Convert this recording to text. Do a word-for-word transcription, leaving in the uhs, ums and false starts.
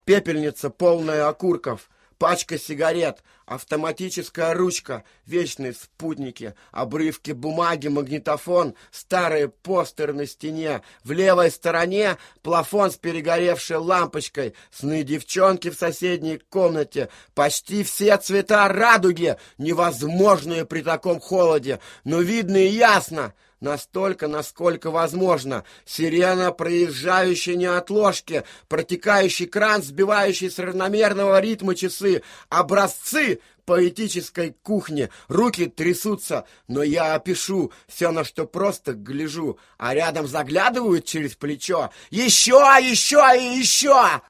Пепельница, полная окурков, пачка сигарет, автоматическая ручка, вечные спутники, обрывки бумаги, магнитофон, старый постер на стене. В левой стороне плафон с перегоревшей лампочкой, сны девчонки в соседней комнате. Почти все цвета радуги, невозможные при таком холоде, но видно и ясно. Настолько, насколько возможно. Сирена, проезжающая неотложки, протекающий кран, сбивающий с равномерного ритма часы, образцы поэтической кухни. Руки трясутся, но я опишу все, на что просто гляжу, а рядом заглядывают через плечо. Еще, еще и еще!